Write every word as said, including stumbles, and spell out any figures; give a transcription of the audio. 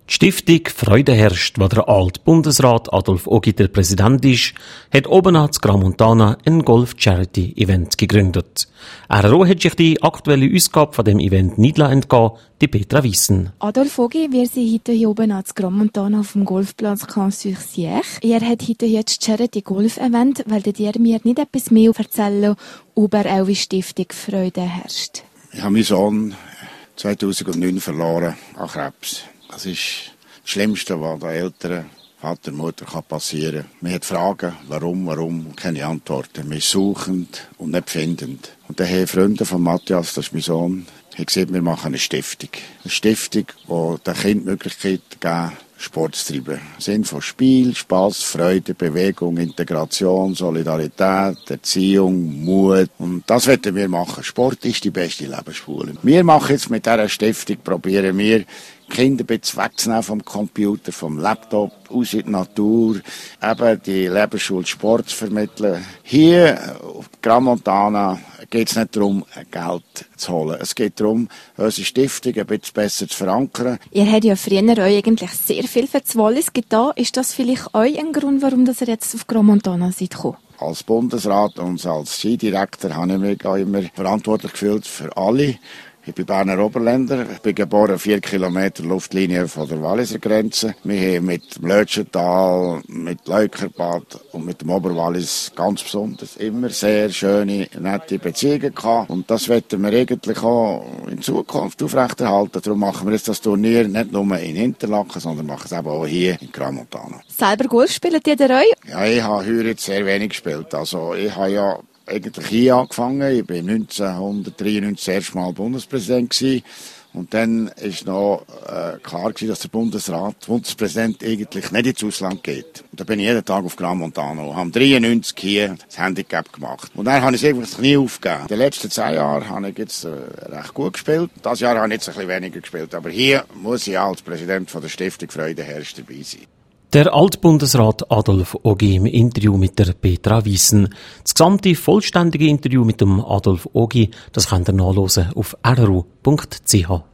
Die Stiftung Freude herrscht, wo der alte Bundesrat Adolf Ogi der Präsident ist, hat oben an Gramontana ein Golf-Charity-Event gegründet. Er hat sich die aktuelle Ausgabe von dem Event nicht entgehen, die Petra Wiesen. Adolf Ogi, wir sind heute hier oben an Gramontana auf dem Golfplatz Caen-sur-Siech. Ihr habt heute jetzt das Charity-Golf-Event. Wollt ihr mir nicht etwas mehr erzählen über eure Stiftung Freude herrscht? Ich habe meinen Sohn zweitausendneun verloren an Krebs. Das ist das Schlimmste, was den Eltern, Vater, Mutter kann passieren kann. Man hat Fragen, warum, warum, und keine Antworten. Man ist suchend und nicht findend. Und dann haben Freunde von Matthias, das ist mein Sohn, haben gesagt, wir machen eine Stiftung. Eine Stiftung, die den Kindern die Möglichkeit geben, Sport zu treiben. Sinn von Spiel, Spass, Freude, Bewegung, Integration, Solidarität, Erziehung, Mut. Und das wollen wir machen. Sport ist die beste Lebensschule. Wir machen jetzt mit dieser Stiftung, probieren wir, Kinder ein bisschen wegzunehmen vom Computer, vom Laptop, aus in die Natur, eben die Lebensschule Sport zu vermitteln. Hier auf Gramontana geht es nicht darum, Geld zu holen. Es geht darum, unsere Stiftung ein bisschen besser zu verankern. Ihr habt ja früher euch eigentlich sehr viel für das Wallis getan. Ist das vielleicht euch ein Grund, warum ihr jetzt auf Gramontana seid gekommen? Als Bundesrat und als Skidirektor habe ich mich auch immer verantwortlich gefühlt für alle. Ich bin Berner Oberländer. Ich bin geboren vier Kilometer Luftlinie von der Walliser Grenze. Wir haben mit dem Lötschental, mit Leukerbad und mit dem Oberwallis ganz besonders immer sehr schöne, nette Beziehungen gehabt. Und das wollen wir eigentlich auch in Zukunft aufrechterhalten. Darum machen wir jetzt das Turnier nicht nur in Interlaken, sondern machen es eben auch hier in Gramontana. Selber Golf spielt ihr euch? Ja, ich habe heuer jetzt sehr wenig gespielt. Also ich habe ja eigentlich hier angefangen. Ich war neunzehnhundertdreiundneunzig das erste Mal Bundespräsident gewesen. Und dann ist noch äh, klar gewesen, dass der Bundesrat, Bundespräsident eigentlich nicht ins Ausland geht. Und da bin ich jeden Tag auf Gramontana und habe dreiundneunzig hier das Handicap gemacht. Und dann habe ich es einfach nie aufgegeben. In den letzten zehn Jahren habe ich jetzt äh, recht gut gespielt. Das Jahr habe ich jetzt ein bisschen weniger gespielt. Aber hier muss ich als Präsident von der Stiftung Freude herrscht dabei sein. Der Altbundesrat Adolf Ogi im Interview mit der Petra Wiesen. Das gesamte vollständige Interview mit dem Adolf Ogi, das könnt ihr nachhören auf r r u punkt c h.